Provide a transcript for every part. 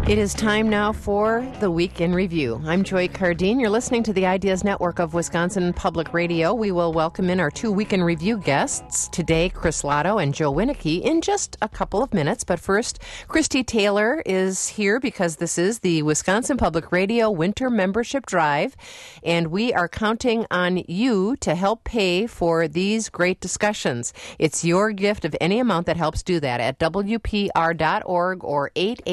It is time now for the Week in Review. I'm Joy Cardine. You're listening to the Ideas Network of Wisconsin Public Radio. We will welcome in our 2 Week in Review guests today, Chris Lotto and Joe Winnicke, in just a couple of minutes. But first, Christy Taylor is here because this is the Wisconsin Public Radio Winter Membership Drive, and we are counting on you to help pay for these great discussions. It's your gift of any amount that helps do that at WPR.org or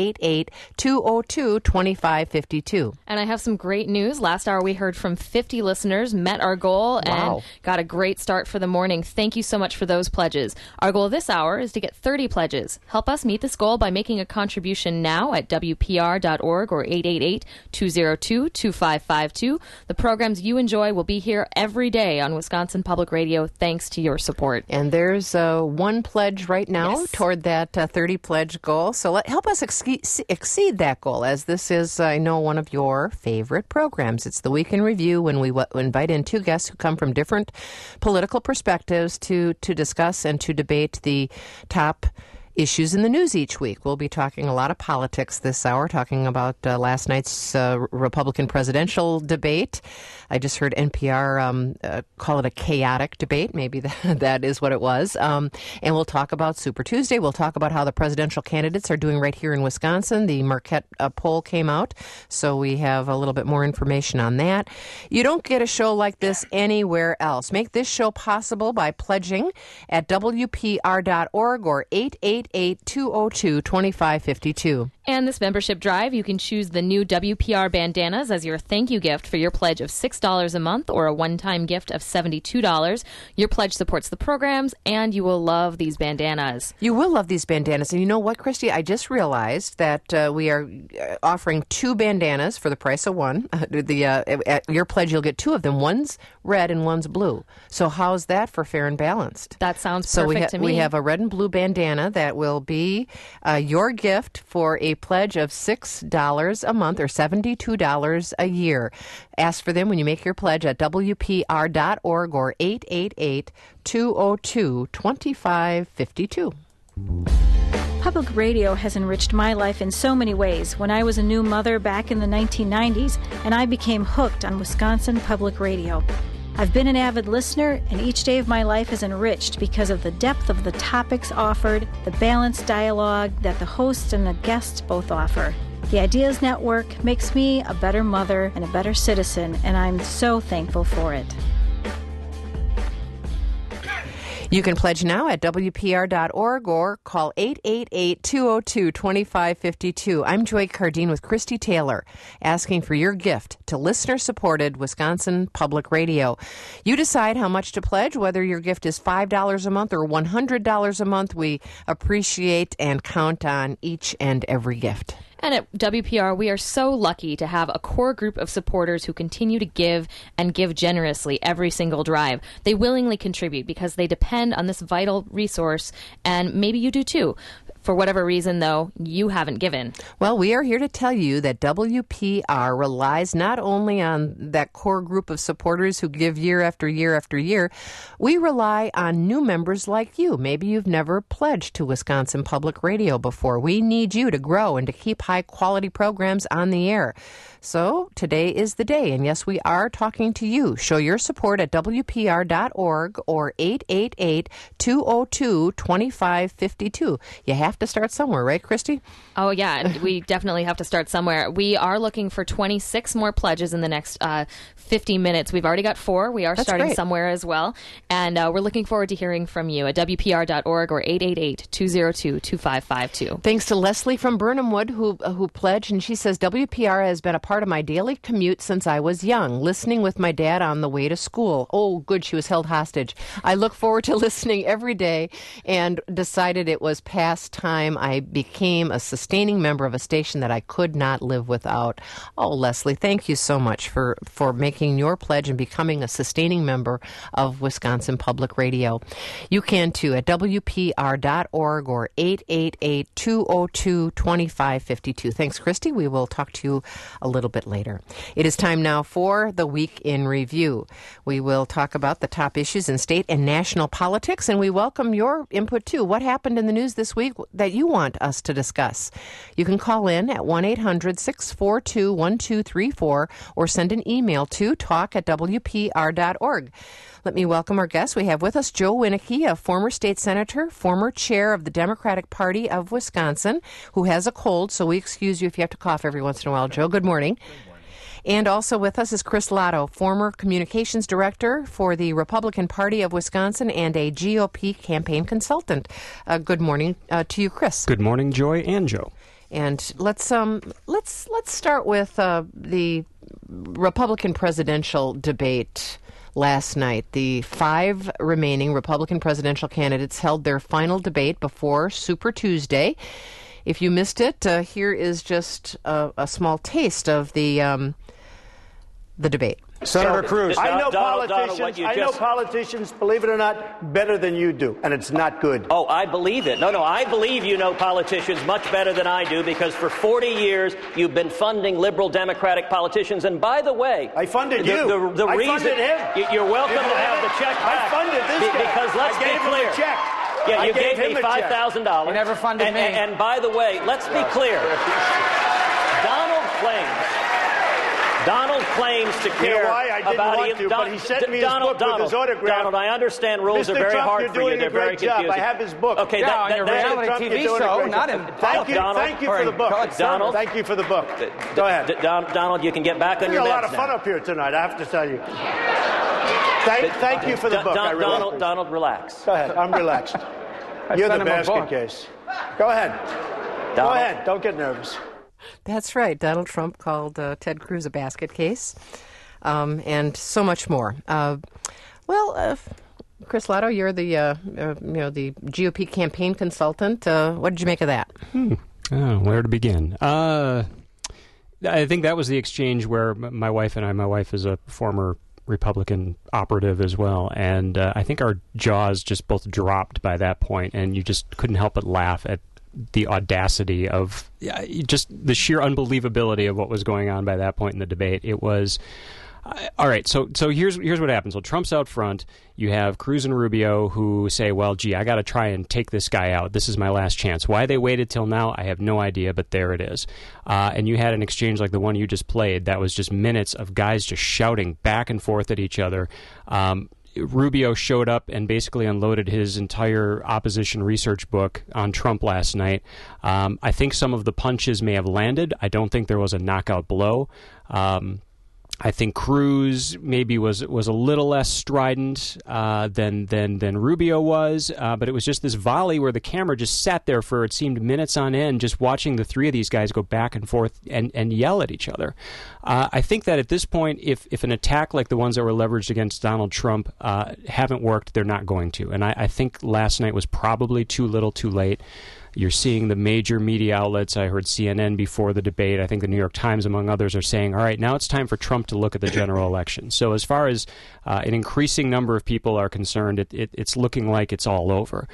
888-202-2552. And I have some great news. Last hour we heard from 50 listeners, met our goal, and got a great start for the morning. Thank you so much for those pledges. Our goal this hour is to get 30 pledges. Help us meet this goal by making a contribution now at WPR.org or 888-202-2552. The programs you enjoy will be here every day on Wisconsin Public Radio thanks to your support. And there's one pledge right now toward that 30 pledge goal. So help us exceed that goal, as this is, I know, one of your favorite programs. It's the Week in Review, when we invite in two guests who come from different political perspectives to discuss and to debate the top issues in the news each week. We'll be talking a lot of politics this hour, talking about last night's Republican presidential debate. I just heard NPR call it a chaotic debate. Maybe that is what it was. And we'll talk about Super Tuesday. We'll talk about how the presidential candidates are doing right here in Wisconsin. The Marquette poll came out, so we have a little bit more information on that. You don't get a show like this anywhere else. Make this show possible by pledging at WPR.org or 888-202-2552. And this membership drive, you can choose the new WPR bandanas as your thank you gift for your pledge of $6 a month or a one-time gift of $72. Your pledge supports the programs, and you will love these bandanas. You will love these bandanas. And you know what, Christy? I just realized that we are offering 2 bandanas for the price of one. At your pledge, you'll get 2 of them. One's red and one's blue. So how's that for fair and balanced? That sounds perfect to me. We have a red and blue bandana that will be your gift for a pledge of $6 a month or $72 a year. Ask for them when you make your pledge at WPR.org or 888-202-2552. Public radio has enriched my life in so many ways. When I was a new mother back in the 1990s, and I became hooked on Wisconsin Public Radio. I've been an avid listener, and each day of my life is enriched because of the depth of the topics offered, the balanced dialogue that the hosts and the guests both offer. The Ideas Network makes me a better mother and a better citizen, and I'm so thankful for it. You can pledge now at WPR.org or call 888-202-2552. I'm Joy Cardine with Christy Taylor, asking for your gift to listener-supported Wisconsin Public Radio. You decide how much to pledge, whether your gift is $5 a month or $100 a month. We appreciate and count on each and every gift. And at WPR, we are so lucky to have a core group of supporters who continue to give and give generously every single drive. They willingly contribute because they depend on this vital resource, and maybe you do too. For whatever reason, though, you haven't given. Well, we are here to tell you that WPR relies not only on that core group of supporters who give year after year after year. We rely on new members like you. Maybe you've never pledged to Wisconsin Public Radio before. We need you to grow and to keep high-quality programs on the air. So today is the day, and yes, we are talking to you. Show your support at WPR.org or 888-202-2552. You have to start somewhere, right, Christy? Oh, yeah, we definitely have to start somewhere. We are looking for 26 more pledges in the next 50 minutes. We've already got 4. We are starting somewhere as well, and we're looking forward to hearing from you at WPR.org or 888-202-2552. Thanks to Leslie from Burnham Wood who pledged, and she says, WPR has been a part of my daily commute since I was young, listening with my dad on the way to school. Oh, good, she was held hostage. I look forward to listening every day and decided it was past time. I became a sustaining member of a station that I could not live without. Oh, Leslie, thank you so much for making your pledge and becoming a sustaining member of Wisconsin Public Radio. You can too at WPR.org or 888-202-2552. Thanks, Christy. We will talk to you a little little bit later. It is time now for the Week in Review. We will talk about the top issues in state and national politics, and we welcome your input too. What happened in the news this week that you want us to discuss? You can call in at 1-800-642-1234 or send an email to talk@wpr.org. Let me welcome our guests. We have with us Joe Winnecke, a former state senator, former chair of the Democratic Party of Wisconsin, who has a cold, so we excuse you if you have to cough every once in a while. Joe, good morning. Good morning. And also with us is Chris Lotto, former communications director for the Republican Party of Wisconsin and a GOP campaign consultant. Good morning to you, Chris. Good morning, Joy and Joe. And let's start with the Republican presidential debate last night. The 5 remaining Republican presidential candidates held their final debate before Super Tuesday. If you missed it, here is just a small taste of the debate. Senator Cruz. I know politicians, believe it or not, better than you do, and it's not good. Oh, I believe it. No, I believe you know politicians much better than I do, because for 40 years you've been funding liberal Democratic politicians. And by the way, I funded you. The I reason funded him. You're welcome to have the check back. I funded this guy. Because let's I gave be clear. him a check. Yeah, you gave him me $5,000. You never funded me. And by the way, let's be clear. Donald claims to care about but he sent me his book with his autograph. Donald, I understand rules are very hard for you. They're very confusing. I have his book. Okay, on your reality TV show, not in. Thank you for the book. Donald, thank you for the book. Go ahead. Donald, you can get back on your meds now. There's a lot of fun up here tonight, I have to tell you. Thank you for the book. Donald, relax. Go ahead. I'm relaxed. You're the basket case. Go ahead. Go ahead. Don't get nervous. That's right. Donald Trump called Ted Cruz a basket case, and so much more. Chris Lotto, you're the the GOP campaign consultant. What did you make of that? Where to begin? I think that was the exchange where my wife is a former Republican operative as well, and I think our jaws just both dropped by that point, and you just couldn't help but laugh at the audacity of just the sheer unbelievability of what was going on by that point in the debate. It was all right. So here's what happens. Well, Trump's out front. You have Cruz and Rubio who say, well, gee, I got to try and take this guy out. This is my last chance. Why they waited till now, I have no idea, but there it is. And you had an exchange like the one you just played that was just minutes of guys just shouting back and forth at each other. Rubio showed up and basically unloaded his entire opposition research book on Trump last night. I think some of the punches may have landed. I don't think there was a knockout blow. I think Cruz maybe was a little less strident than Rubio was, but it was just this volley where the camera just sat there for, it seemed, minutes on end, just watching the three of these guys go back and forth and yell at each other. I think that at this point, if an attack like the ones that were leveraged against Donald Trump haven't worked, they're not going to. And I think last night was probably too little too late. You're seeing the major media outlets. I heard CNN before the debate. I think the New York Times, among others, are saying, all right, now it's time for Trump to look at the general election. So as far as an increasing number of people are concerned, it's looking like it's all over.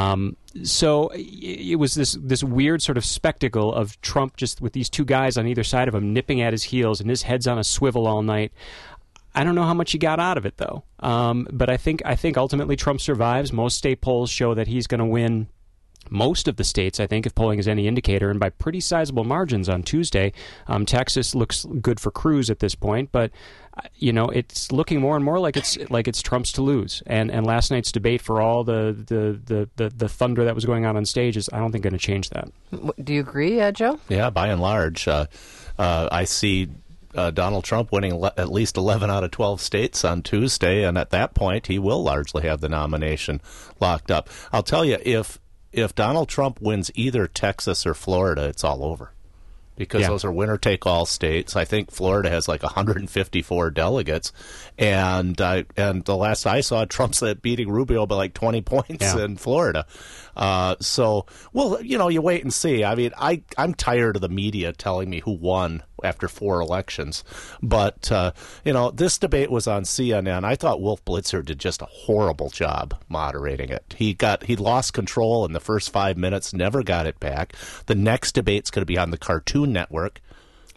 So it was this weird sort of spectacle of Trump just with these two guys on either side of him nipping at his heels, and his head's on a swivel all night. I don't know how much he got out of it, though. But I think ultimately Trump survives. Most state polls show that he's going to win most of the states, I think, if polling is any indicator, and by pretty sizable margins on Tuesday. Texas looks good for Cruz at this point, but it's looking more and more like it's Trump's to lose. And last night's debate, for all the thunder that was going on stage, is, I don't think, going to change that. Do you agree, Joe? Yeah, by and large, I see Donald Trump winning at least 11 out of 12 states on Tuesday, and at that point, he will largely have the nomination locked up. I'll tell you, if Donald Trump wins either Texas or Florida, it's all over, because those are winner-take-all states. I think Florida has like 154 delegates, and the last I saw, Trump's beating Rubio by like 20 points in Florida. So, well, you wait and see. I mean, I'm tired of the media telling me who won after 4 elections. But, this debate was on CNN. I thought Wolf Blitzer did just a horrible job moderating it. He lost control in the first 5 minutes, never got it back. The next debate's going to be on the Cartoon Network.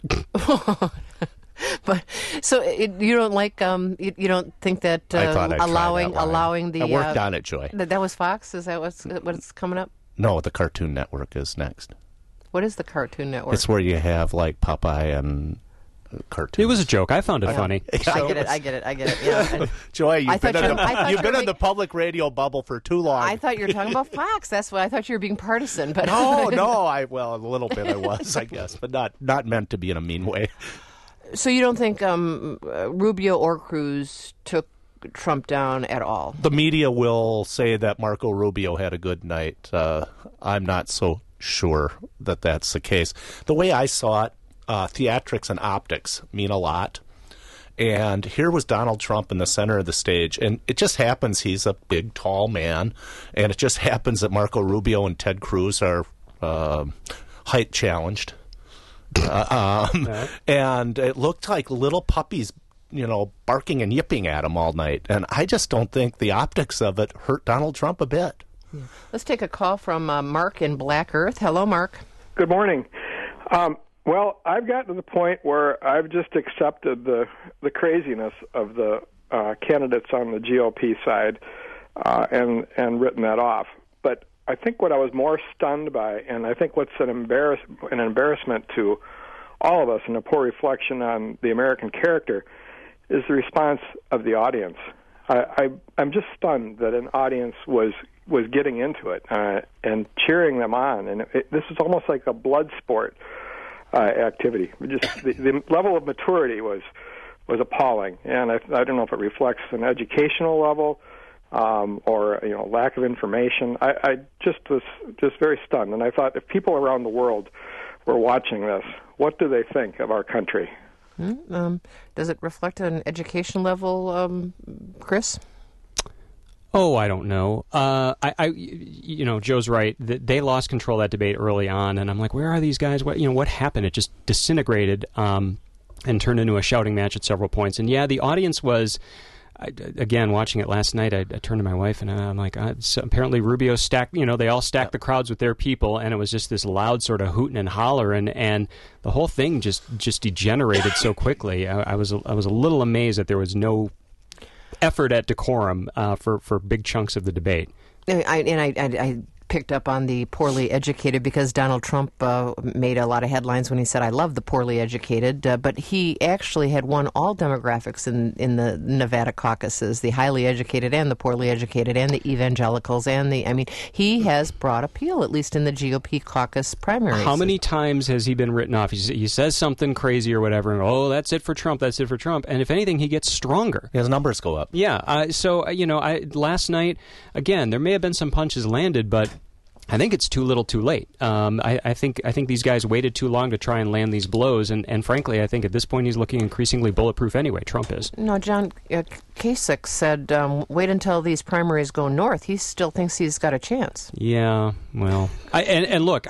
But so you don't like you don't think that allowing the I worked on it, Joy. That was Fox? Is that what's coming up? No, the Cartoon Network is next. What is the Cartoon Network? It's where you have like Popeye and cartoons. It was a joke. I found it funny. I get it. Yeah. Joy, you've been in the public radio bubble for too long. I thought you were talking about Fox. That's why I thought you were being partisan. But no. A little bit I was, I guess, but not meant to be in a mean way. So you don't think Rubio or Cruz took Trump down at all? The media will say that Marco Rubio had a good night. I'm not so sure that that's the case. The way I saw it, theatrics and optics mean a lot. And here was Donald Trump in the center of the stage. And it just happens he's a big, tall man. And it just happens that Marco Rubio and Ted Cruz are height challenged. And it looked like little puppies, barking and yipping at him all night. And I just don't think the optics of it hurt Donald Trump a bit. Yeah. Let's take a call from Mark in Black Earth. Hello, Mark. Good morning. Well, I've gotten to the point where I've just accepted the craziness of the candidates on the GOP side and written that off. But I think what I was more stunned by, and I think what's an embarrassment to all of us and a poor reflection on the American character, is the response of the audience. I'm just stunned that an audience was getting into it and cheering them on. And this is almost like a blood sport activity. Just the level of maturity was appalling. And I don't know if it reflects an educational level or lack of information. I just was very stunned, and I thought if people around the world were watching this, what do they think of our country? Does it reflect an education level, Chris? Oh, I don't know. Joe's right. They lost control of that debate early on, and I'm like, where are these guys? What happened? It just disintegrated and turned into a shouting match at several points. And yeah, the audience was. Again, watching it last night, I turned to my wife and I'm like, so apparently Rubio stacked, they all stacked the crowds with their people, and it was just this loud sort of hooting and hollering, and the whole thing just degenerated so quickly. I was a little amazed that there was no effort at decorum for big chunks of the debate. I picked up on the poorly educated because Donald Trump made a lot of headlines when he said, I love the poorly educated, but he actually had won all demographics in the Nevada caucuses, the highly educated and the poorly educated and the evangelicals he has brought appeal, at least in the GOP caucus primaries. How many times has he been written off? He says something crazy or whatever, and that's it for Trump, and if anything, he gets stronger. His numbers go up. Yeah, last night, again, there may have been some punches landed, but I think it's too little too late. I think these guys waited too long to try and land these blows, and frankly, I think at this point he's looking increasingly bulletproof anyway. Trump is. No, John Kasich said, wait until these primaries go north. He still thinks he's got a chance. Yeah, well, look,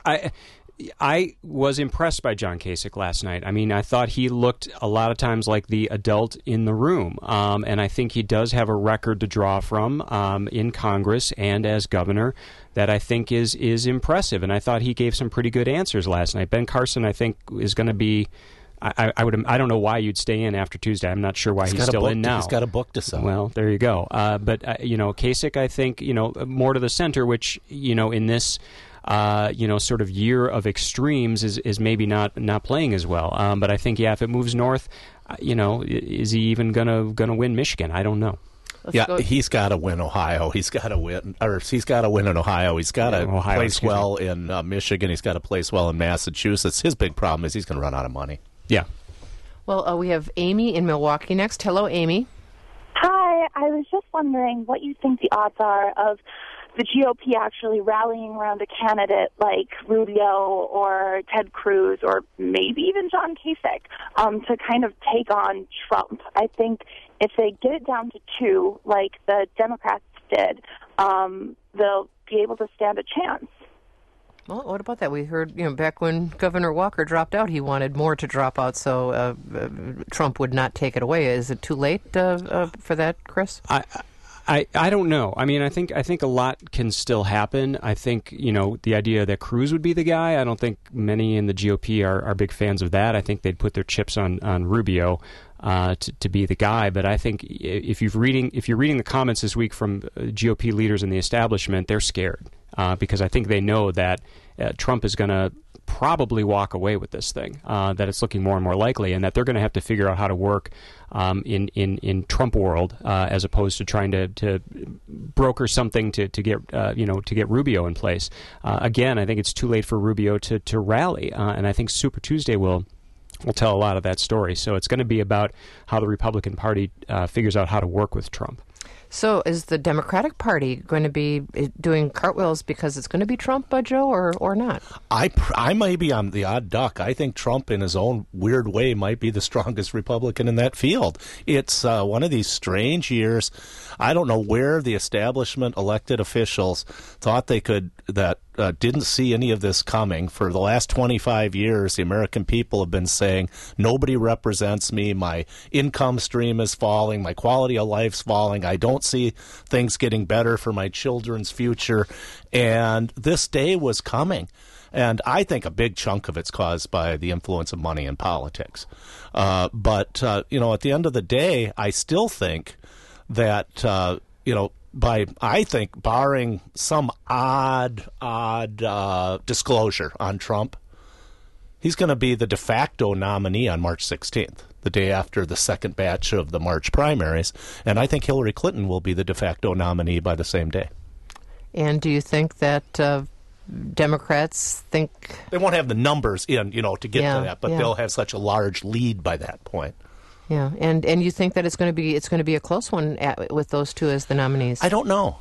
I was impressed by John Kasich last night. I mean, I thought he looked a lot of times like the adult in the room, and I think he does have a record to draw from in Congress and as governor that I think is impressive. And I thought he gave some pretty good answers last night. Ben Carson, I think, is going to be. I don't know why you'd stay in after Tuesday. I'm not sure why he's still in now. He's got a book to sell. Well, there you go. But Kasich, I think, more to the center, which in this. Sort of year of extremes is maybe not playing as well. But I think, if it moves north, is he even gonna win Michigan? I don't know. He's got to win Ohio. He's got to win in Ohio. He's got to place well in Michigan. He's got to place well in Massachusetts. His big problem is he's going to run out of money. Yeah. Well, we have Amy in Milwaukee next. Hello, Amy. Hi. I was just wondering what you think the odds are of the GOP actually rallying around a candidate like Rubio or Ted Cruz or maybe even John Kasich to kind of take on Trump. I think if they get it down to two, like the Democrats did, they'll be able to stand a chance. Well, what about that? We heard, back when Governor Walker dropped out, he wanted more to drop out so Trump would not take it away. Is it too late for that, Chris? I don't know. I mean, I think a lot can still happen. I think, the idea that Cruz would be the guy, I don't think many in the GOP are big fans of that. I think they'd put their chips on Rubio to be the guy. But I think if you're reading the comments this week from GOP leaders in the establishment, they're scared because I think they know that Trump is going to probably walk away with this thing, that it's looking more and more likely, and that they're going to have to figure out how to work in Trump world as opposed to trying to broker something to get Rubio in place. Again, I think it's too late for Rubio to rally, and I think Super Tuesday will tell a lot of that story. So it's going to be about how the Republican Party figures out how to work with Trump. So is the Democratic Party going to be doing cartwheels because it's going to be Trump, Joe, or not? I may be on the odd duck. I think Trump, in his own weird way, might be the strongest Republican in that field. It's one of these strange years. I don't know where the establishment elected officials thought they could, didn't see any of this coming. For the last 25 years, the American people have been saying, nobody represents me, my income stream is falling, my quality of life's falling, I don't see things getting better for my children's future. And this day was coming. And I think a big chunk of it's caused by the influence of money in politics. But at the end of the day, I still think that, I think barring some odd disclosure on Trump, he's going to be the de facto nominee on March 16th, the day after the second batch of the March primaries. And I think Hillary Clinton will be the de facto nominee by the same day. And do you think that Democrats think... They won't have the numbers to get to that, but they'll have such a large lead by that point. Yeah, and you think that it's going to be a close one with those two as the nominees? I don't know.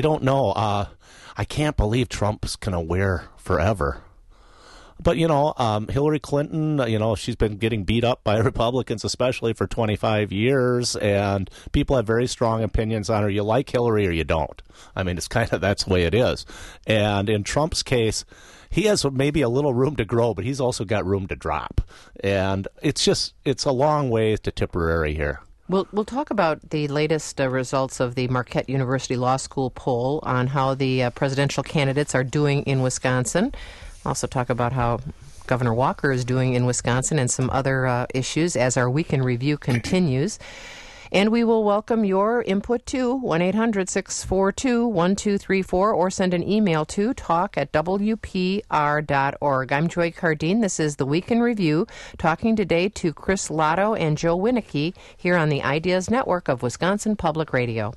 I can't believe Trump's going to wear forever. But, Hillary Clinton, she's been getting beat up by Republicans, especially for 25 years, and people have very strong opinions on her. You like Hillary or you don't. I mean, it's kind of, that's the way it is. And in Trump's case, he has maybe a little room to grow, but he's also got room to drop. And it's a long way to Tipperary here. We'll talk about the latest results of the Marquette University Law School poll on how the presidential candidates are doing in Wisconsin. Also talk about how Governor Walker is doing in Wisconsin and some other issues as our Week in Review continues. And we will welcome your input too, 1-800-642-1234, or send an email to talk@wpr.org. I'm Joy Cardine. This is the Week in Review, talking today to Chris Lotto and Joe Winnicke here on the Ideas Network of Wisconsin Public Radio.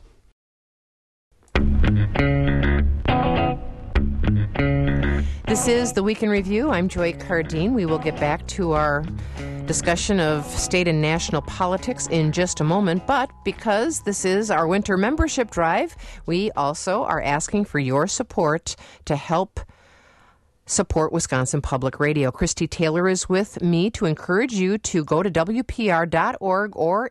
This is the Week in Review. I'm Joy Cardine. We will get back to our discussion of state and national politics in just a moment, but because this is our winter membership drive, we also are asking for your support to help support Wisconsin Public Radio. Christy Taylor is with me to encourage you to go to WPR.org or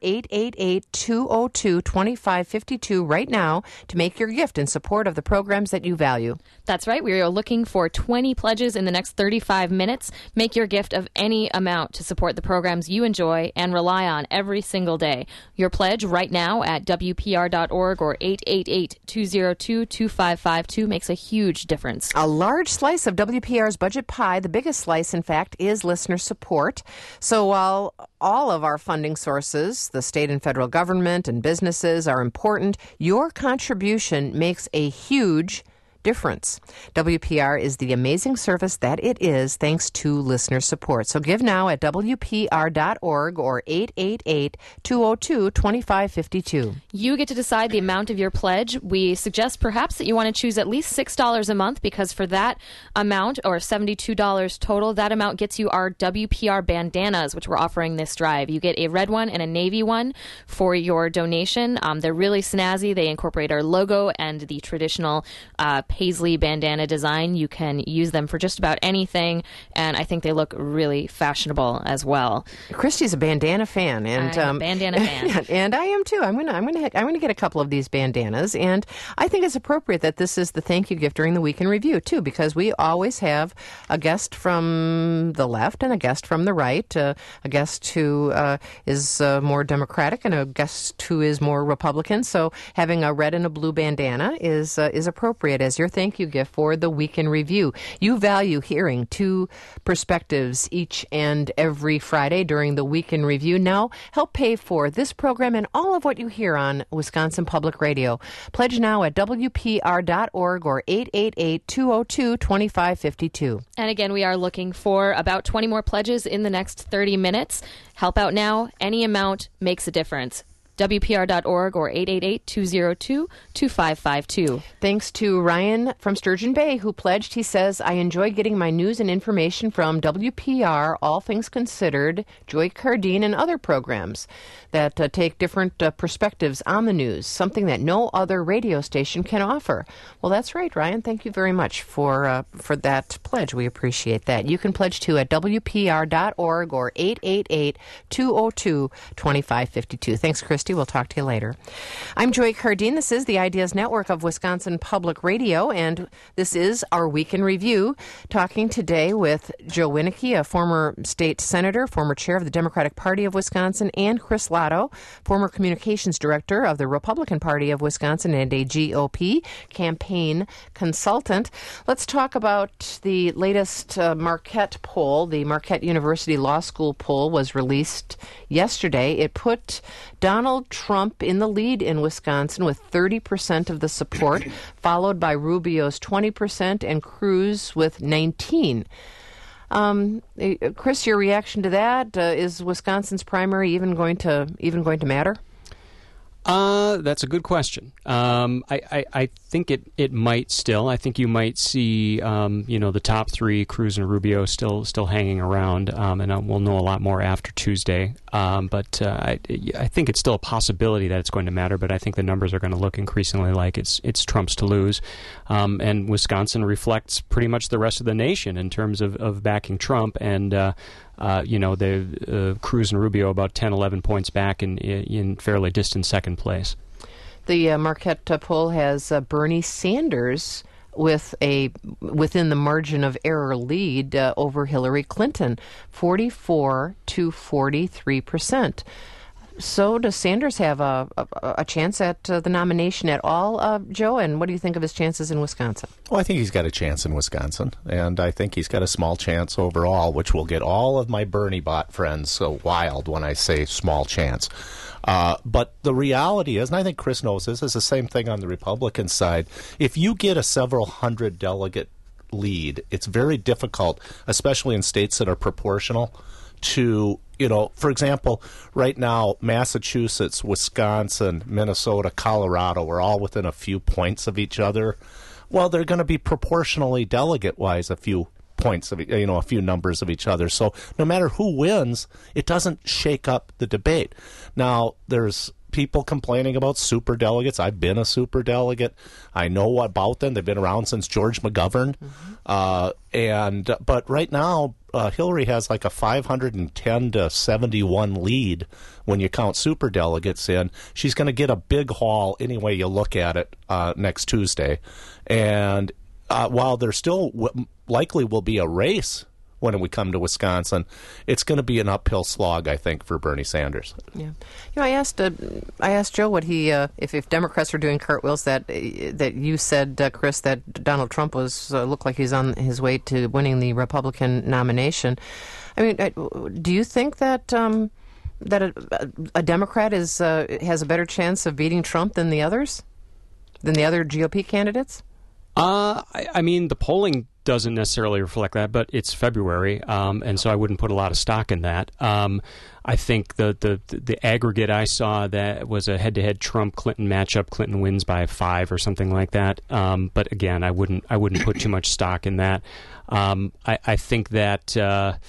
888-202-2552 right now to make your gift in support of the programs that you value. That's right. We are looking for 20 pledges in the next 35 minutes. Make your gift of any amount to support the programs you enjoy and rely on every single day. Your pledge right now at WPR.org or 888-202-2552 makes a huge difference. A large slice of WPR's budget pie, the biggest slice, in fact, is listener support. So while all of our funding sources, the state and federal government and businesses, are important, your contribution makes a huge difference. WPR is the amazing service that it is thanks to listener support. So give now at WPR.org or 888-202-2552. You get to decide the amount of your pledge. We suggest perhaps that you want to choose at least $6 a month, because for that amount, or $72 total, that amount gets you our WPR bandanas, which we're offering this drive. You get a red one and a navy one for your donation. They're really snazzy. They incorporate our logo and the traditional paisley bandana design. You can use them for just about anything, and I think they look really fashionable as well. Christy's a bandana fan, and I'm a bandana fan, and I am too. I'm gonna get a couple of these bandanas, and I think it's appropriate that this is the thank you gift during the Week in Review too, because we always have a guest from the left and a guest from the right, a guest who is more Democratic and a guest who is more Republican. So having a red and a blue bandana is appropriate as your thank you gift for the Week in Review. You value hearing two perspectives each and every Friday during the Week in Review. Now help pay for this program and all of what you hear on Wisconsin Public Radio. Pledge now at WPR.org or 888-202-2552. And again, we are looking for about 20 more pledges in the next 30 minutes. Help out now. Any amount makes a difference. WPR.org or 888-202-2552. Thanks to Ryan from Sturgeon Bay who pledged. He says, I enjoy getting my news and information from WPR, All Things Considered, Joy Cardine, and other programs that take different perspectives on the news, something that no other radio station can offer. Well, that's right, Ryan. Thank you very much for that pledge. We appreciate that. You can pledge too at WPR.org or 888-202-2552. Thanks, Chris. We'll talk to you later. I'm Joy Cardine. This is the Ideas Network of Wisconsin Public Radio, and this is our Week in Review, talking today with Joe Winnicke, a former state senator, former chair of the Democratic Party of Wisconsin, and Chris Lotto, former communications director of the Republican Party of Wisconsin and a GOP campaign consultant. Let's talk about the latest Marquette poll. The Marquette University Law School poll was released yesterday. It put Donald Trump in the lead in Wisconsin with 30% of the support, followed by Rubio's 20% and Cruz with 19%. Chris, your reaction to that? Is Wisconsin's primary even going to matter? That's a good question. I think it might still. I think you might see, the top three, Cruz and Rubio, still hanging around, and we'll know a lot more after Tuesday. But I think it's still a possibility that it's going to matter. But I think the numbers are going to look increasingly like it's Trump's to lose, and Wisconsin reflects pretty much the rest of the nation in terms of backing Trump and. The Cruz and Rubio about 10, 11 points back in fairly distant second place. The Marquette poll has Bernie Sanders within the margin of error lead over Hillary Clinton, 44 to 43%. So does Sanders have a chance at the nomination at all, Joe? And what do you think of his chances in Wisconsin? Well, I think he's got a chance in Wisconsin, and I think he's got a small chance overall, which will get all of my Bernie bot friends so wild when I say small chance. But the reality is, and I think Chris knows this, is the same thing on the Republican side. If you get a several hundred delegate lead, it's very difficult, especially in states that are proportional, to, for example, right now, Massachusetts, Wisconsin, Minnesota, Colorado are all within a few points of each other. Well, they're going to be proportionally delegate-wise a few points of, a few numbers of each other. So no matter who wins, it doesn't shake up the debate. Now, there's people complaining about super delegates. I've been a super delegate. I know about them. They've been around since George McGovern. Mm-hmm. But right now, Hillary has like a 510 to 71 lead when you count super delegates in. She's going to get a big haul any way you look at it next Tuesday. And while there still likely will be a race when we come to Wisconsin, it's going to be an uphill slog, I think, for Bernie Sanders. Yeah, I asked Joe what he if Democrats were doing cartwheels that you said, Chris, that Donald Trump was looked like he's on his way to winning the Republican nomination. I mean, do you think that a Democrat has a better chance of beating Trump than the other GOP candidates? I mean, the polling doesn't necessarily reflect that, but it's February, and so I wouldn't put a lot of stock in that. I think the aggregate I saw that was a head-to-head Trump-Clinton matchup. Clinton wins by 5 or something like that. But again, I wouldn't put too much stock in that. I think that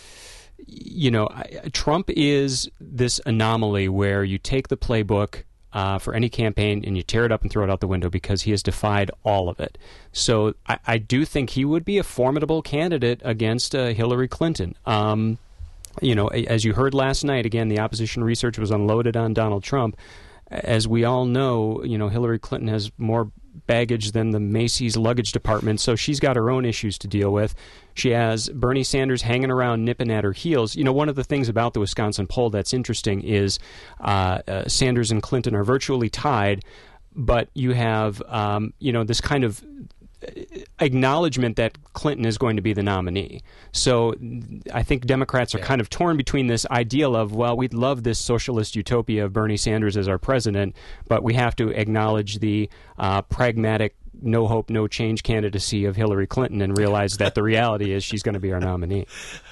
Trump is this anomaly where you take the playbook for any campaign, and you tear it up and throw it out the window because he has defied all of it. So I do think he would be a formidable candidate against Hillary Clinton. As you heard last night, again, the opposition research was unloaded on Donald Trump. As we all know, Hillary Clinton has more baggage than the Macy's luggage department, so she's got her own issues to deal with. She has Bernie Sanders hanging around, nipping at her heels. One of the things about the Wisconsin poll that's interesting is Sanders and Clinton are virtually tied, but you have, this kind of acknowledgement that Clinton is going to be the nominee. So I think Democrats are kind of torn between this ideal of, well, we'd love this socialist utopia of Bernie Sanders as our president, but we have to acknowledge the pragmatic, no hope, no change candidacy of Hillary Clinton and realize that the reality is she's going to be our nominee.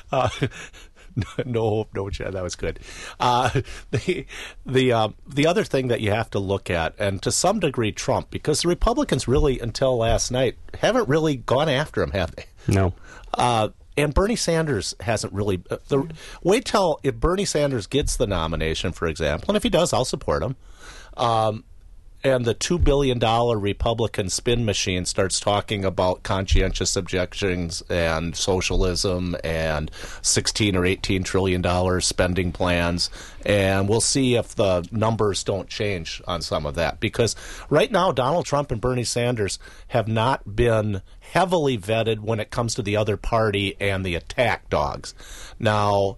No hope, no chance. That was good. The other thing that you have to look at, and to some degree Trump, because the Republicans really, until last night, haven't really gone after him, have they? No. And Bernie Sanders hasn't really. Wait till if Bernie Sanders gets the nomination, for example, and if he does, I'll support him. And the $2 billion Republican spin machine starts talking about conscientious objections and socialism and $16 or $18 trillion spending plans. And we'll see if the numbers don't change on some of that. Because right now, Donald Trump and Bernie Sanders have not been heavily vetted when it comes to the other party and the attack dogs. Now,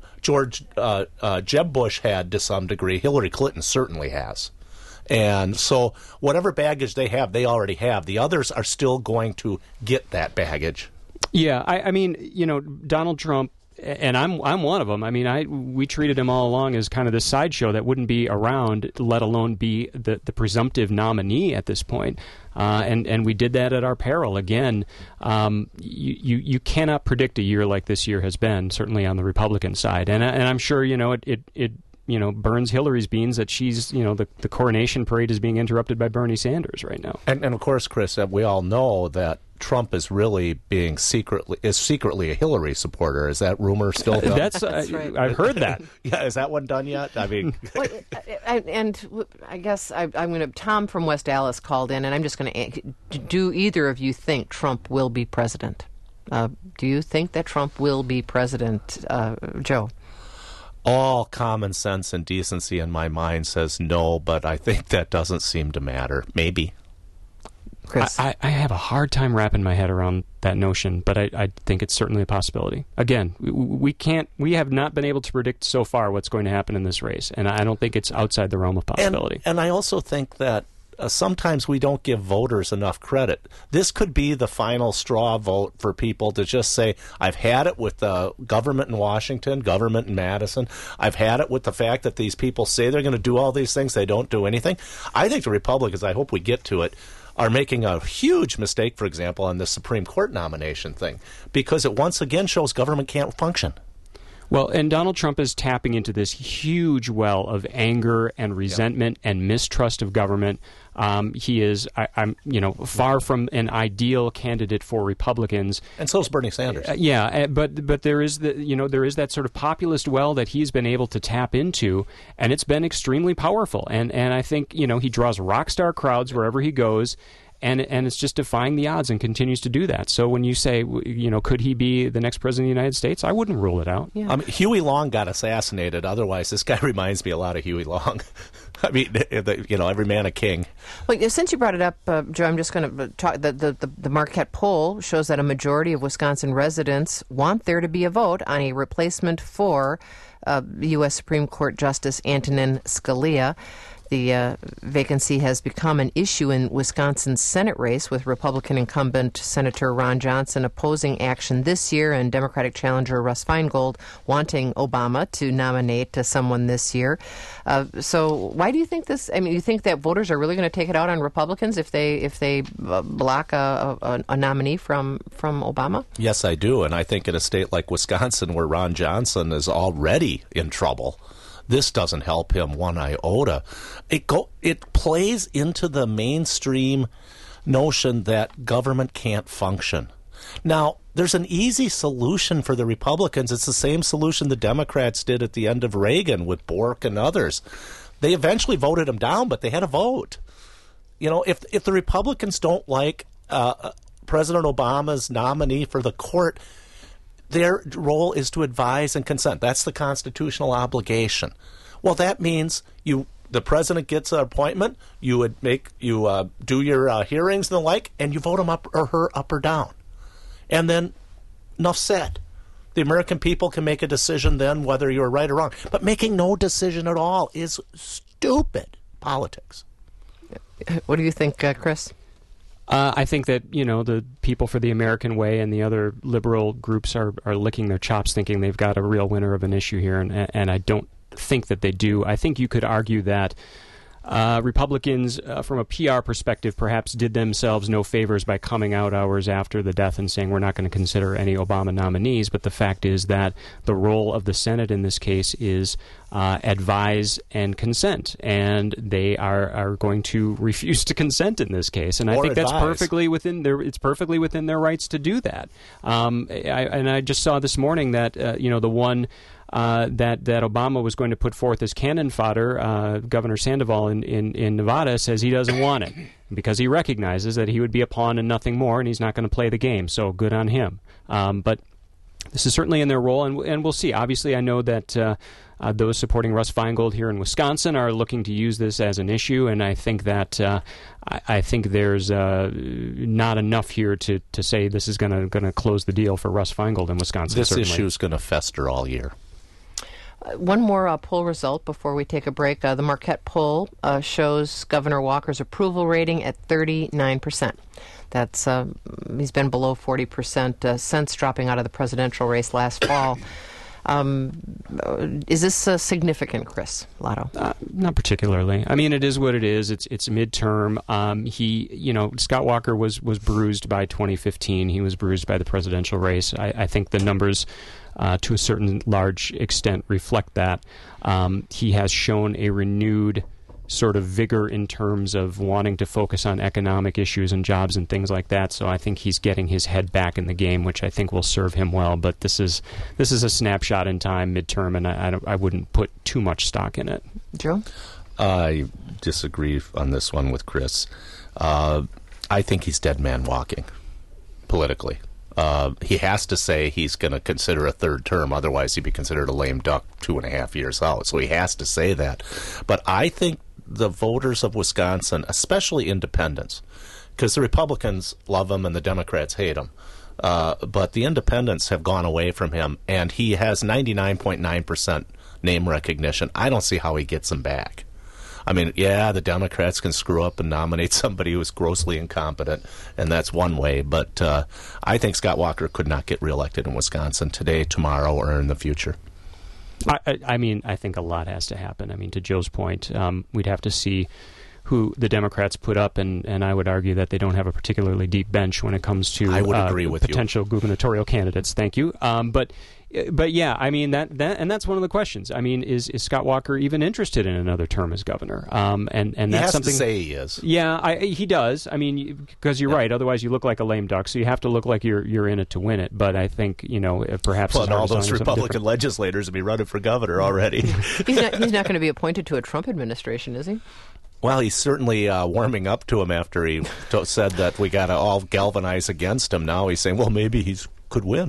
Jeb Bush had to some degree. Hillary Clinton certainly has. And so whatever baggage they have, they already have. The others are still going to get that baggage. Yeah, I mean, Donald Trump, and I'm one of them. I mean, we treated him all along as kind of this sideshow that wouldn't be around, let alone be the presumptive nominee at this point. And we did that at our peril. Again, you cannot predict a year like this year has been, certainly on the Republican side. And I'm sure, it burns Hillary's beans that she's, the coronation parade is being interrupted by Bernie Sanders right now. And of course, Chris, we all know that Trump is really secretly a Hillary supporter. Is that rumor still done? That's right. I've heard that. Yeah, is that one done yet? I mean, and I guess I'm going to. Tom from West Allis called in, and I'm just going to. Do either of you think Trump will be president? Do you think that Trump will be president, Joe? All common sense and decency in my mind says no, but I think that doesn't seem to matter. Maybe. Chris? I have a hard time wrapping my head around that notion, but I think it's certainly a possibility. Again, we have not been able to predict so far what's going to happen in this race, and I don't think it's outside the realm of possibility. And I also think that sometimes we don't give voters enough credit. This could be the final straw vote for people to just say, I've had it with the government in Washington, government in Madison. I've had it with the fact that these people say they're going to do all these things. They don't do anything. I think the Republicans, I hope we get to it, are making a huge mistake, for example, on the Supreme Court nomination thing, because it once again shows government can't function. Well, and Donald Trump is tapping into this huge well of anger and resentment and mistrust of government. He is, far from an ideal candidate for Republicans, and so is Bernie Sanders. But there is there is that sort of populist well that he's been able to tap into, and it's been extremely powerful. And I think he draws rock star crowds wherever he goes. And it's just defying the odds and continues to do that. So when you say, could he be the next president of the United States? I wouldn't rule it out. Yeah. Huey Long got assassinated. Otherwise, this guy reminds me a lot of Huey Long. I mean, every man a king. Well, since you brought it up, Joe, I'm just going to talk. The Marquette poll shows that a majority of Wisconsin residents want there to be a vote on a replacement for U.S. Supreme Court Justice Antonin Scalia. The vacancy has become an issue in Wisconsin's Senate race, with Republican incumbent Senator Ron Johnson opposing action this year and Democratic challenger Russ Feingold wanting Obama to nominate someone this year. So why do you think this? I mean, you think that voters are really going to take it out on Republicans if they block a nominee from Obama? Yes, I do. And I think in a state like Wisconsin, where Ron Johnson is already in trouble, this doesn't help him one iota. It plays into the mainstream notion that government can't function. Now, there's an easy solution for the Republicans. It's the same solution the Democrats did at the end of Reagan with Bork and others. They eventually voted him down, but they had a vote. You know, if the Republicans don't like President Obama's nominee for the court, their role is to advise and consent. That's the constitutional obligation. Well, that means the president gets an appointment, you do your hearings and the like, and you vote him up or her up or down. And then enough said. The American people can make a decision then whether you're right or wrong. But making no decision at all is stupid politics. What do you think, Chris? I think that, the People for the American Way and the other liberal groups are licking their chops thinking they've got a real winner of an issue here, and I don't think that they do. I think you could argue that Republicans, from a PR perspective, perhaps did themselves no favors by coming out hours after the death and saying we're not going to consider any Obama nominees. But the fact is that the role of the Senate in this case is advise and consent, and they are going to refuse to consent in this case. And I think that's perfectly within their rights to do that. And I just saw this morning that the one that Obama was going to put forth as cannon fodder, Governor Sandoval in Nevada, says he doesn't want it because he recognizes that he would be a pawn and nothing more, and he's not going to play the game. So good on him. But this is certainly in their role, and we'll see. Obviously, I know that those supporting Russ Feingold here in Wisconsin are looking to use this as an issue, and I think that I think there's not enough here to say this is going to close the deal for Russ Feingold in Wisconsin. This issue is going to fester all year. One more poll result before we take a break. The Marquette poll shows Governor Walker's approval rating at 39%. That's he's been below 40% since dropping out of the presidential race last fall. Is this significant, Chris Lotto? Not particularly. I mean, it is what it is. It's midterm. Scott Walker was bruised by 2015. He was bruised by the presidential race. I think the numbers, to a certain large extent, reflect that. He has shown a renewed sort of vigor in terms of wanting to focus on economic issues and jobs and things like that. So I think he's getting his head back in the game, which I think will serve him well. But this is a snapshot in time, midterm, and I wouldn't put too much stock in it. Joe? I disagree on this one with Chris. I think he's dead man walking politically. He has to say he's going to consider a third term, otherwise he'd be considered a lame duck 2.5 years out. So he has to say that. But I think the voters of Wisconsin, especially independents, because the Republicans love him and the Democrats hate him, but the independents have gone away from him, and he has 99.9% name recognition. I don't see how he gets them back. I mean, yeah, the Democrats can screw up and nominate somebody who is grossly incompetent, and that's one way. But I think Scott Walker could not get reelected in Wisconsin today, tomorrow, or in the future. I think a lot has to happen. I mean, to Joe's point, we'd have to see who the Democrats put up, and I would argue that they don't have a particularly deep bench when it comes to I would agree with potential gubernatorial candidates. Thank you. But yeah, I mean that and that's one of the questions. I mean, is Scott Walker even interested in another term as governor? And he that's has something to say he is. Yeah, he does. I mean, because you're right. Otherwise, you look like a lame duck. So you have to look like you're in it to win it. But I think perhaps all those Republican legislators would be running for governor already. He's not going to be appointed to a Trump administration, is he? Well, he's certainly warming up to him after he said that we got to all galvanize against him. Now he's saying, well, maybe he could win.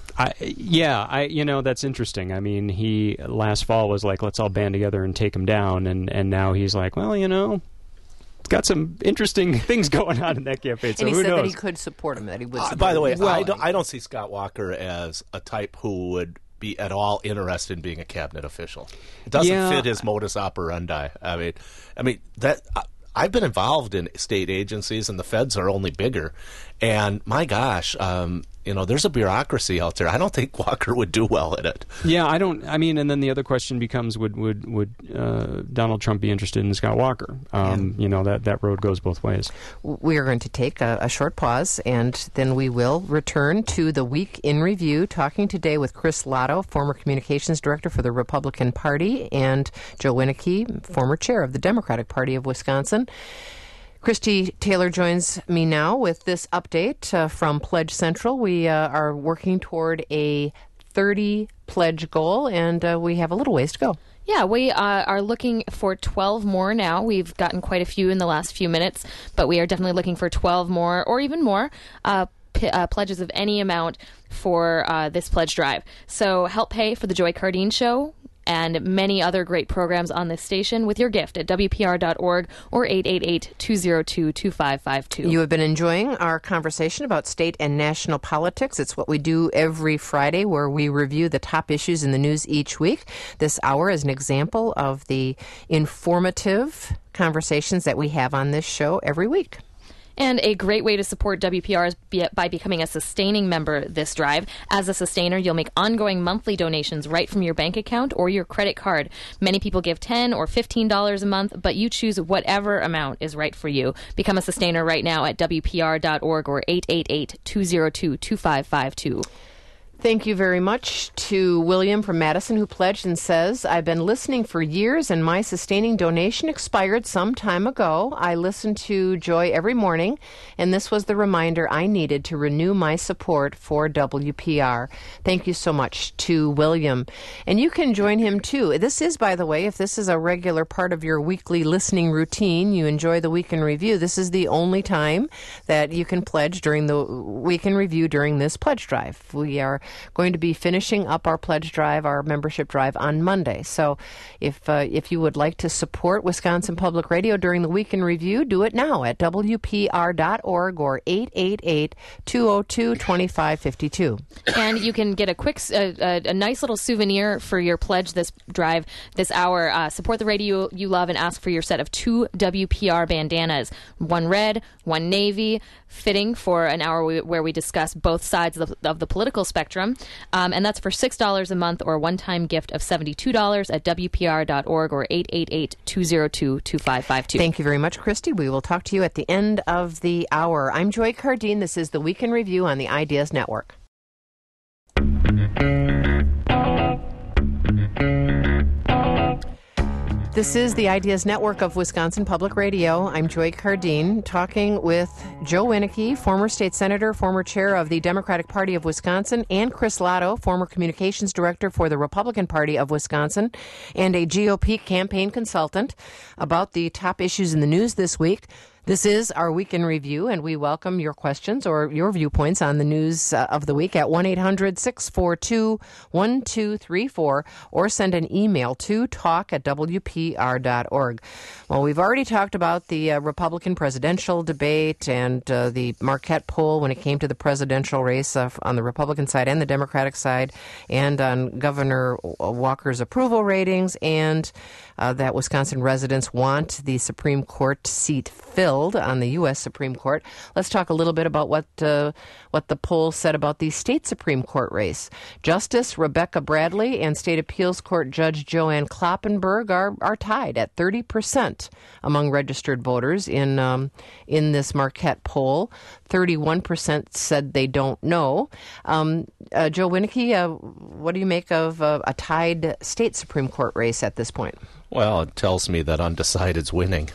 That's interesting. I mean, he last fall was like, let's all band together and take him down, and now he's like, well, it's got some interesting things going on in that campaign. So and he said that he could support him, that he would support by the way, him. I don't see Scott Walker as a type who would be at all interested in being a cabinet official. It doesn't fit his modus operandi. I mean that. I've been involved in state agencies, and the feds are only bigger. And my gosh, there's a bureaucracy out there. I don't think Walker would do well at it. Yeah, I don't. I mean, and then the other question becomes: Would Donald Trump be interested in Scott Walker? That road goes both ways. We are going to take a short pause, and then we will return to the Week in Review, talking today with Chris Lotto, former communications director for the Republican Party, and Joe Winnicke, former chair of the Democratic Party of Wisconsin. Christy Taylor joins me now with this update from Pledge Central. We are working toward a 30 pledge goal, and we have a little ways to go. Yeah, we are looking for 12 more now. We've gotten quite a few in the last few minutes, but we are definitely looking for 12 more or even more pledges of any amount for this pledge drive. So help pay for the Joy Cardine Show and many other great programs on this station with your gift at WPR.org or 888-202-2552. You have been enjoying our conversation about state and national politics. It's what we do every Friday, where we review the top issues in the news each week. This hour is an example of the informative conversations that we have on this show every week. And a great way to support WPR is by becoming a sustaining member this drive. As a sustainer, you'll make ongoing monthly donations right from your bank account or your credit card. Many people give $10 or $15 a month, but you choose whatever amount is right for you. Become a sustainer right now at WPR.org or 888-202-2552. Thank you very much to William from Madison, who pledged and says, I've been listening for years and my sustaining donation expired some time ago. I listen to Joy every morning, and this was the reminder I needed to renew my support for WPR. Thank you so much to William. And you can join him too. This is, by the way, if this is a regular part of your weekly listening routine, you enjoy the Week in Review, this is the only time that you can pledge during the Week in Review during this pledge drive. We are going to be finishing up our pledge drive, our membership drive, on Monday. So if you would like to support Wisconsin Public Radio during the Week in Review, do it now at WPR.org or 888-202-2552. And you can get a nice little souvenir for your pledge this drive, this hour. Support the radio you love and ask for your set of 2 WPR bandanas, one red, one navy, fitting for an hour where we discuss both sides of the political spectrum. And that's for $6 a month or a one-time gift of $72 at WPR.org or 888-202-2552. Thank you very much, Christy. We will talk to you at the end of the hour. I'm Joy Cardine. This is the Week in Review on the Ideas Network. This is the Ideas Network of Wisconsin Public Radio. I'm Joy Cardine, talking with Joe Wieneke, former state senator, former chair of the Democratic Party of Wisconsin, and Chris Lotto, former communications director for the Republican Party of Wisconsin, and a GOP campaign consultant, about the top issues in the news this week. This is our Week in Review, and we welcome your questions or your viewpoints on the news of the week at 1-800-642-1234 or send an email to talk@wpr.org. Well, we've already talked about the Republican presidential debate and the Marquette poll when it came to the presidential race on the Republican side and the Democratic side, and on Governor Walker's approval ratings, and that Wisconsin residents want the Supreme Court seat filled on the U.S. Supreme Court. Let's talk a little bit about what the poll said about the state Supreme Court race. Justice Rebecca Bradley and State Appeals Court Judge Joanne Kloppenberg are tied at 30% among registered voters in this Marquette poll. 31% said they don't know. Joe Wieneke, what do you make of a tied state Supreme Court race at this point? Well, it tells me that undecided's winning.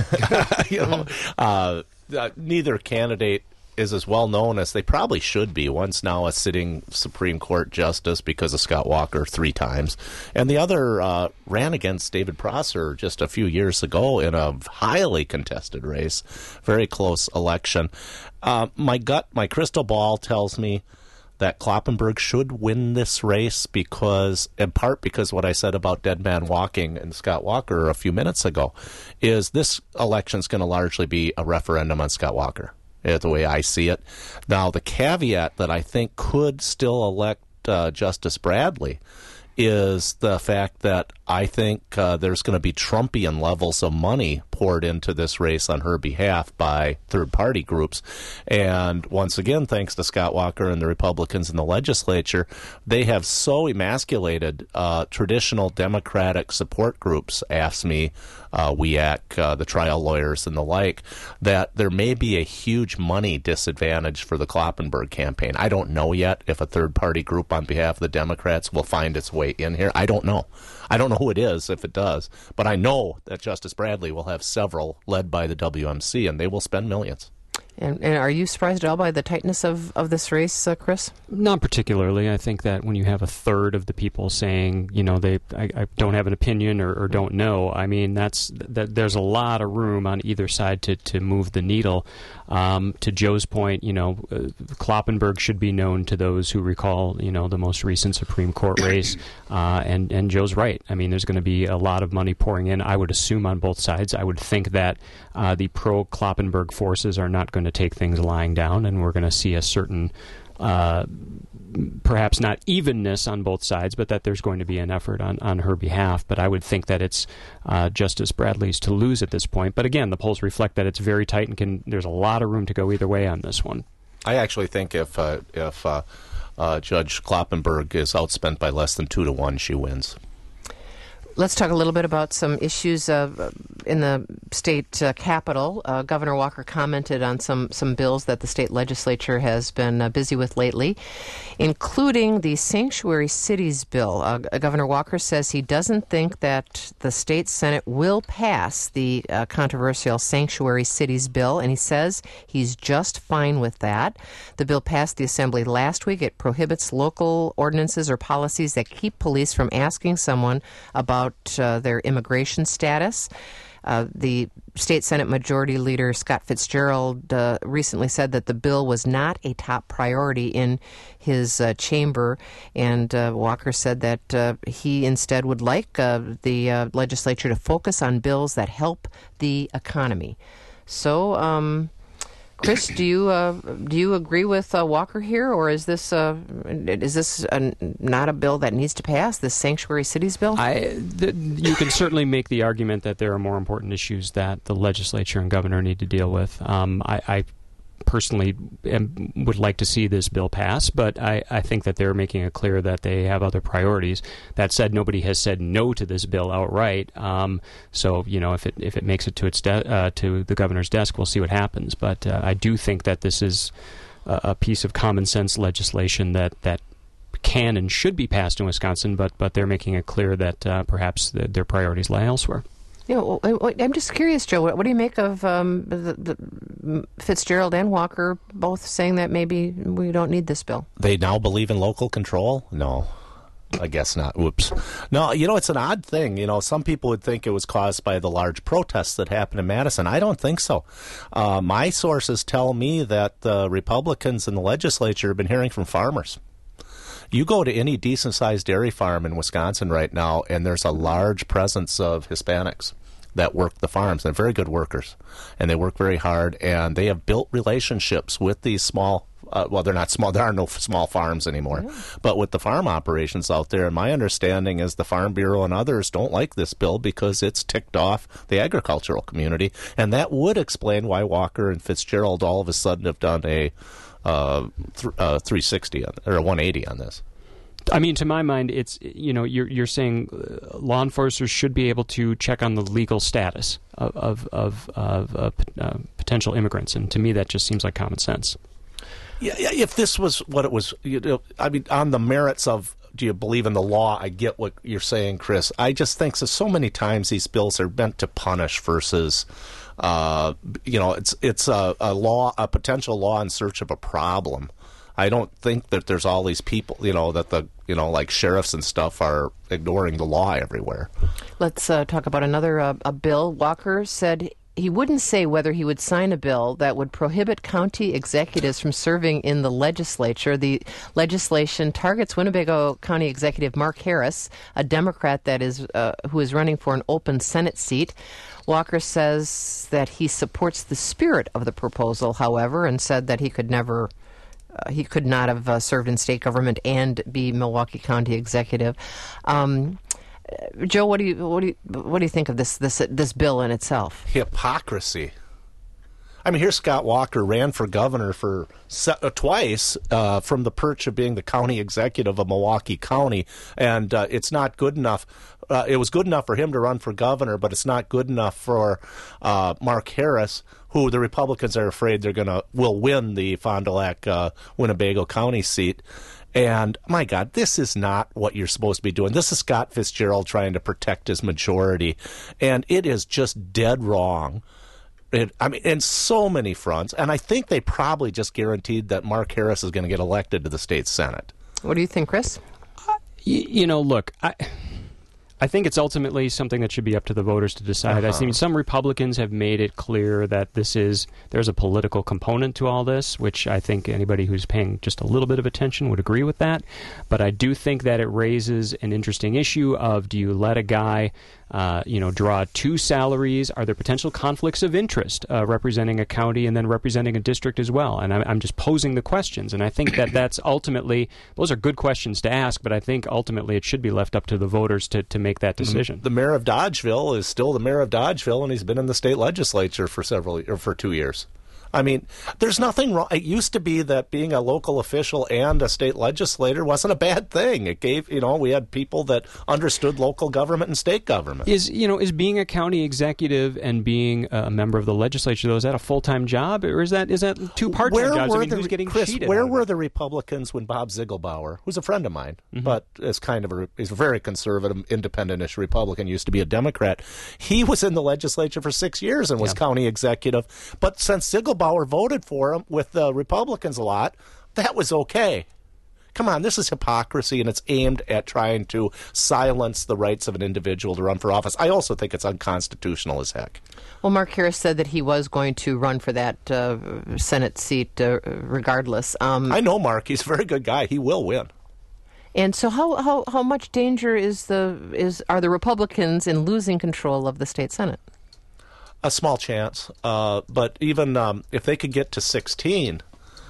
Neither candidate is as well known as they probably should be. One's now a sitting Supreme Court justice because of Scott Walker 3 times, and the other ran against David Prosser just a few years ago in a highly contested race, very close election. My crystal ball tells me that Kloppenberg should win this race in part because what I said about Dead Man Walking and Scott Walker a few minutes ago is this election's going to largely be a referendum on Scott Walker, the way I see it. Now, the caveat that I think could still elect Justice Bradley is the fact that I think there's going to be Trumpian levels of money poured into this race on her behalf by third-party groups. And once again, thanks to Scott Walker and the Republicans in the legislature, they have so emasculated traditional Democratic support groups, AFSCME, WEAC, the trial lawyers and the like, that there may be a huge money disadvantage for the Kloppenberg campaign. I don't know yet if a third-party group on behalf of the Democrats will find its way in here. I don't know. I don't know who it is if it does, but I know that Justice Bradley will have several led by the WMC, and they will spend millions. And are you surprised at all by the tightness of this race, Chris? Not particularly. I think that when you have a third of the people saying, I don't have an opinion or don't know, I mean, there's a lot of room on either side to move the needle. To Joe's point, Kloppenburg should be known to those who recall, the most recent Supreme Court race. And Joe's right. I mean, there's going to be a lot of money pouring in, I would assume, on both sides. I would think that the pro-Kloppenburg forces are not going to take things lying down, and we're going to see a certain, perhaps not evenness on both sides, but that there's going to be an effort on her behalf. But I would think that it's Justice Bradley's to lose at this point. But again, the polls reflect that it's very tight, and there's a lot of room to go either way on this one. I actually think if Judge Kloppenburg is outspent by less than 2-1, she wins. Let's talk a little bit about some issues in the state capitol. Governor Walker commented on some bills that the state legislature has been busy with lately, including the Sanctuary Cities bill. Governor Walker says he doesn't think that the state Senate will pass the controversial Sanctuary Cities bill, and he says he's just fine with that. The bill passed the Assembly last week. It prohibits local ordinances or policies that keep police from asking someone about their immigration status. The state Senate Majority Leader Scott Fitzgerald recently said that the bill was not a top priority in his chamber, and Walker said that he instead would like the legislature to focus on bills that help the economy. So, Chris, do you agree with Walker here, or is this not a bill that needs to pass, this Sanctuary Cities bill? You can certainly make the argument that there are more important issues that the legislature and governor need to deal with. I personally would like to see this bill pass, but I think that they're making it clear that they have other priorities. That said, nobody has said no to this bill outright. So if it makes it to to the governor's desk, we'll see what happens. But I do think that this is a piece of common sense legislation that can and should be passed in Wisconsin. But they're making it clear that perhaps their priorities lie elsewhere. I'm just curious, Joe. What do you make of the Fitzgerald and Walker both saying that maybe we don't need this bill? They now believe in local control? No, I guess not. Whoops. No, it's an odd thing. Some people would think it was caused by the large protests that happened in Madison. I don't think so. My sources tell me that the Republicans in the legislature have been hearing from farmers. You go to any decent-sized dairy farm in Wisconsin right now, and there's a large presence of Hispanics that work the farms. They're very good workers, and they work very hard, and they have built relationships with these small they're not small. There are no small farms anymore. Yeah. But with the farm operations out there, and my understanding is the Farm Bureau and others don't like this bill because it's ticked off the agricultural community, and that would explain why Walker and Fitzgerald all of a sudden have done a 360 or a 180 on this. I mean, to my mind, it's you're saying law enforcers should be able to check on the legal status of potential immigrants, and to me, that just seems like common sense. Yeah, if this was what it was, I mean, on the merits of do you believe in the law? I get what you're saying, Chris. I just think so many times these bills are meant to punish versus. It's a potential law in search of a problem. I don't think that there's all these people, like sheriffs and stuff are ignoring the law everywhere. Let's talk about another a bill. Walker said he wouldn't say whether he would sign a bill that would prohibit county executives from serving in the legislature. The legislation targets Winnebago County Executive Mark Harris, a Democrat that is who is running for an open Senate seat. Walker says that he supports the spirit of the proposal, however, and said that he could not have served in state government and be Milwaukee County executive. Joe, what do you think of this bill in itself? Hypocrisy. I mean, here's Scott Walker ran for governor for twice from the perch of being the county executive of Milwaukee County, and it's not good enough. It was good enough for him to run for governor, but it's not good enough for Mark Harris, who the Republicans are afraid will win the Fond du Lac Winnebago County seat. And, my God, this is not what you're supposed to be doing. This is Scott Fitzgerald trying to protect his majority, and it is just dead wrong. in so many fronts. And I think they probably just guaranteed that Mark Harris is going to get elected to the state Senate. What do you think, Chris? Look, I think it's ultimately something that should be up to the voters to decide. I mean, some Republicans have made it clear that there's a political component to all this, which I think anybody who's paying just a little bit of attention would agree with that. But I do think that it raises an interesting issue of, do you let a guy draw two salaries? Are there potential conflicts of interest representing a county and then representing a district as well? And I'm just posing the questions. And I think that's ultimately, those are good questions to ask, but I think ultimately it should be left up to the voters to make that decision. The mayor of Dodgeville is still the mayor of Dodgeville, and he's been in the state legislature for 2 years. I mean, there's nothing wrong. It used to be that being a local official and a state legislator wasn't a bad thing. It gave, we had people that understood local government and state government. Is being a county executive and being a member of the legislature, though, is that a full-time job, or is that two part-time jobs? Who's getting cheated? Where were the Republicans when Bob Ziegelbauer, who's a friend of mine, but is he's a very conservative, independent-ish Republican, used to be a Democrat. He was in the legislature for 6 years and was county executive. But since Ziegelbauer voted for him with the Republicans a lot, that was okay. Come on, this is hypocrisy, and it's aimed at trying to silence the rights of an individual to run for office. I also think it's unconstitutional as heck. Well, Mark Harris said that he was going to run for that Senate seat regardless. I know Mark. He's a very good guy. He will win. And so how much danger are the Republicans in losing control of the state Senate? A small chance, but even if they could get to 16,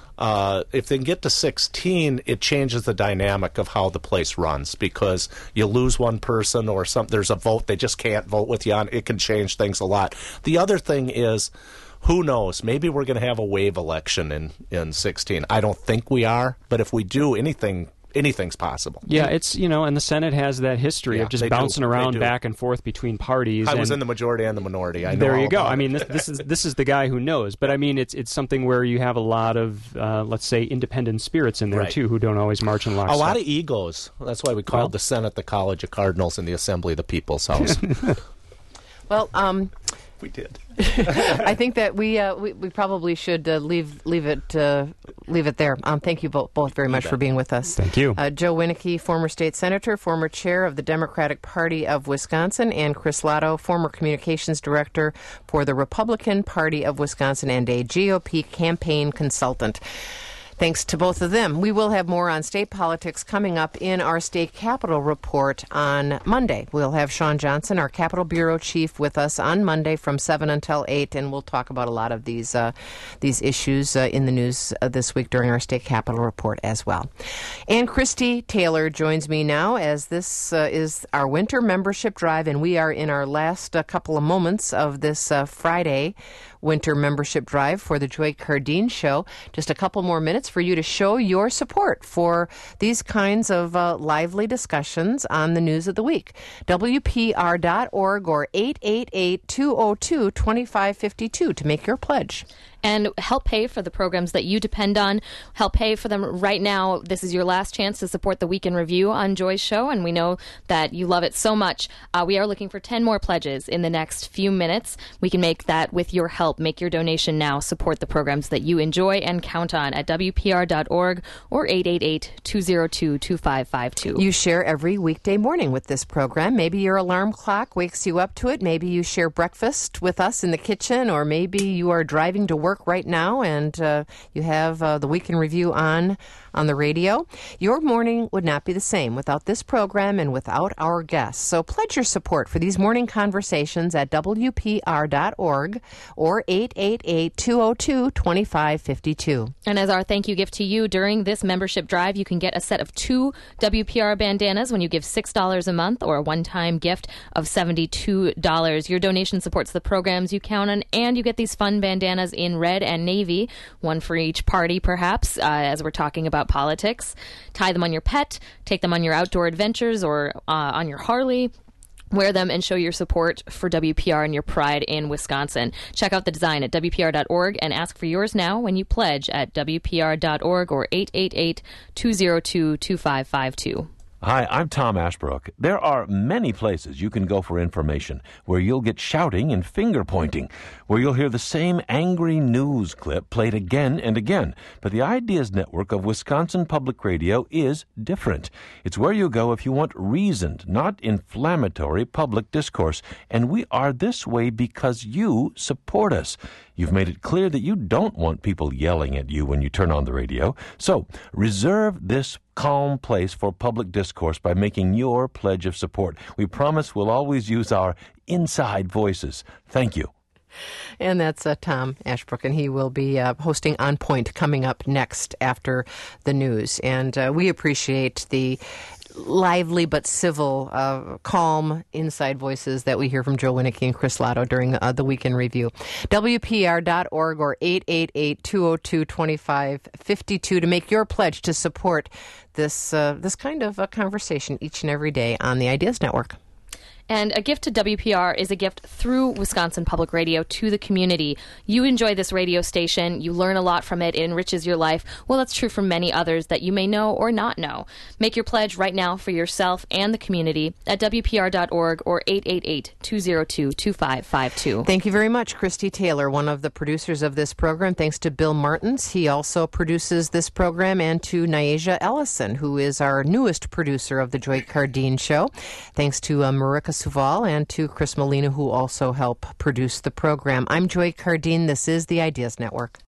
it changes the dynamic of how the place runs, because you lose one person or there's a vote they just can't vote with you on. It can change things a lot. The other thing is, who knows? Maybe we're going to have a wave election in 16. I don't think we are, but if we do, anything's possible. Yeah, it's, and the Senate has that history of just bouncing around back and forth between parties. I was in the majority and the minority. I know there you go. I mean, this is the guy who knows. But I mean, it's something where you have a lot of, let's say, independent spirits in there too, who don't always march in lockstep. A lot of egos. That's why we called the Senate the College of Cardinals and the Assembly the People's House. Well, we did. I think that we probably should leave it there. Thank you both very much for being with us. Thank you. Joe Winnicke, former state senator, former chair of the Democratic Party of Wisconsin, and Chris Lotto, former communications director for the Republican Party of Wisconsin and a GOP campaign consultant. Thanks to both of them. We will have more on state politics coming up in our state capitol report on Monday. We'll have Sean Johnson, our Capitol Bureau Chief, with us on Monday from 7 until 8, and we'll talk about a lot of these issues in the news this week during our state capitol report as well. And Christy Taylor joins me now, as this is our winter membership drive, and we are in our last couple of moments of this Friday winter membership drive for the Joy Cardine Show. Just a couple more minutes for you to show your support for these kinds of lively discussions on the news of the week. WPR.org or 888-202-2552 to make your pledge. And help pay for the programs that you depend on. Help pay for them right now. This is your last chance to support the Week in Review on Joy's show, and we know that you love it so much. We are looking for 10 more pledges in the next few minutes. We can make that with your help. Make your donation now. Support the programs that you enjoy and count on at WPR.org or 888-202-2552. You share every weekday morning with this program. Maybe your alarm clock wakes you up to it. Maybe you share breakfast with us in the kitchen, or maybe you are driving to work right now and you have the Week in Review on the radio. Your morning would not be the same without this program and without our guests. So pledge your support for these morning conversations at WPR.org or 888-202-2552. And as our thank you gift to you during this membership drive, you can get a set of 2 WPR bandanas when you give $6 a month, or a one-time gift of $72. Your donation supports the programs you count on, and you get these fun bandanas in red and navy, one for each party perhaps, as we're talking about politics. Tie them on your pet, take them on your outdoor adventures or on your Harley. Wear them and show your support for WPR and your pride in Wisconsin. Check out the design at WPR.org and ask for yours now when you pledge at WPR.org or 888-202-2552. Hi, I'm Tom Ashbrook. There are many places you can go for information where you'll get shouting and finger-pointing, where you'll hear the same angry news clip played again and again. But the Ideas Network of Wisconsin Public Radio is different. It's where you go if you want reasoned, not inflammatory public discourse. And we are this way because you support us. You've made it clear that you don't want people yelling at you when you turn on the radio. So reserve this calm place for public discourse by making your pledge of support. We promise we'll always use our inside voices. Thank you. And that's Tom Ashbrook, and he will be hosting On Point coming up next after the news. And we appreciate the lively but civil, calm inside voices that we hear from Joe Winnicke and Chris Lotto during the Weekend Review. WPR.org or 888-202-2552 to make your pledge to support this kind of a conversation each and every day on the Ideas Network. And a gift to WPR is a gift through Wisconsin Public Radio to the community. You enjoy this radio station. You learn a lot from it. It enriches your life. Well, that's true for many others that you may know or not know. Make your pledge right now for yourself and the community at WPR.org or 888-202-2552. Thank you very much, Christy Taylor, one of the producers of this program. Thanks to Bill Martins. He also produces this program, and to Nyasia Ellison, who is our newest producer of the Joy Cardine Show. Thanks to Marika Suval and to Chris Molina, who also help produce the program. I'm Joy Cardine. This is the Ideas Network.